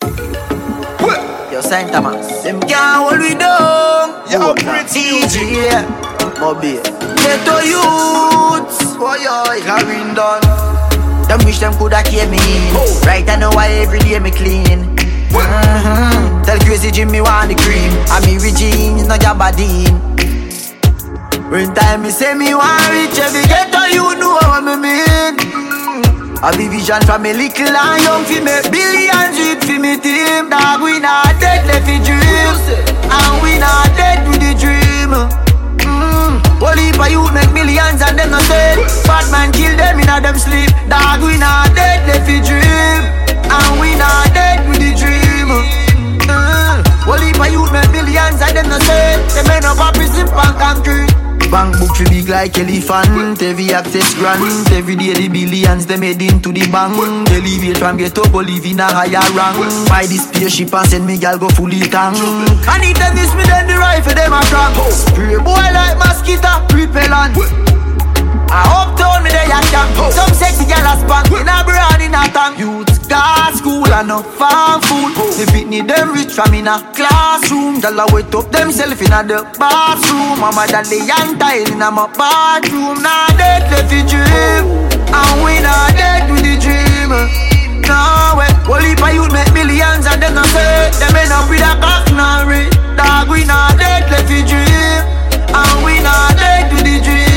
Yo, Saint Thomas. Them can't hold we down. Yo, DJ Moby. Ghetto youths. Boy, yo, carrying done. Them wish them coulda came in. Right, I know why every day me clean. Tell Crazy Jimmy want the cream. And me Regine, no Jabadine. When time me say me want rich, every ghetto you know what me mean. I be vision from me little and young fi make billions with fi me team. Dog we not dead left fi dream, and we not dead with the dream. Whole heap of youth make millions and them no dead. Bad man kill them inna them sleep. Dog we not dead left fi dream, and we not dead with the dream. Whole heap of youth make millions and them no dead. Them end up a prison pan concrete. Bank book fi big like elephant. Every access grant. Every day the billions them head into the bank. They leave it from ghetto go live in a higher rank. Buy the spaceship and send me gal go fully tank. And if them miss me then the rifle them a crank. Spray boy like mosquito repellent. I uptown me they a camp. Some sexy gal a spank. In a brand in a tank. Youth got school and no farm food. If it need them rich from in a classroom. Gal a wet up themself in a the bathroom. Mama daddy and tile in a my bathroom. Nah dead left the dream, and we not dead with the dream. No way. Whole heap of youth make millions and them not say. Them end up with a cocknary. Dog we not dead left the dream, and we not dead with the dream.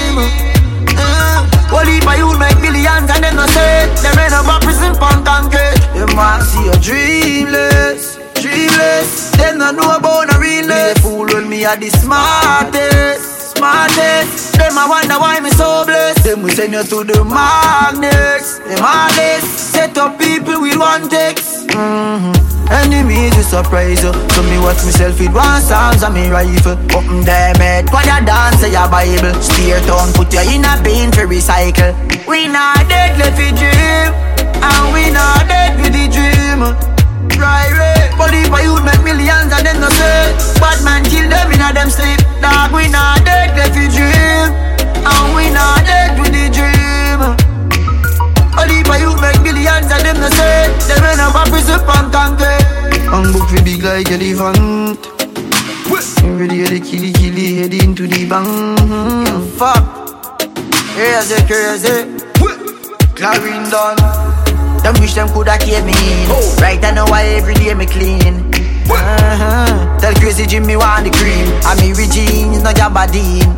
Whole heap of youth make millions and them no say. Them end up a prison pan concrete. Them want see you dreamless, dreamless. Them no know about no realness. They fool when me are the smartest, smartest. Them a wonder why me so blessed. Them we send you to the magnets, the hardest. Set up people with one text. Enemies will surprise you. So me watch myself with one songs and me rifle. Open them head, choir dance say your Bible. Steer down, put you in a bin for recycle. We not dead left the dream, and we not dead with the dream. Right, right. But if I youth make millions and them no say. Bad man kill them in a them sleep. Dog we not dead left the dream, and we not dead with the dream. But if I youth make millions and them no say. Them end up a prison pan concrete. And book fi big like elephant. Every day they killy head into the bank. Fuck, crazy, crazy. Clarendon. Them wish them coulda came in. Right I know why every day me clean. Tell Crazy Jimmy want the cream. And me Regine, no Jabadine.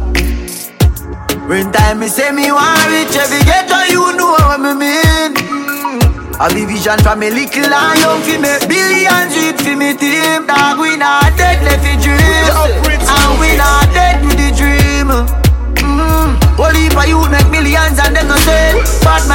When time me say me want rich, every ghetto you know what me mean. I be vision from me little and young fi make billions with fi me team. Dog we not dead left the dream, and we not dead with the dream. Whole heap of youth make millions and them no say. Bad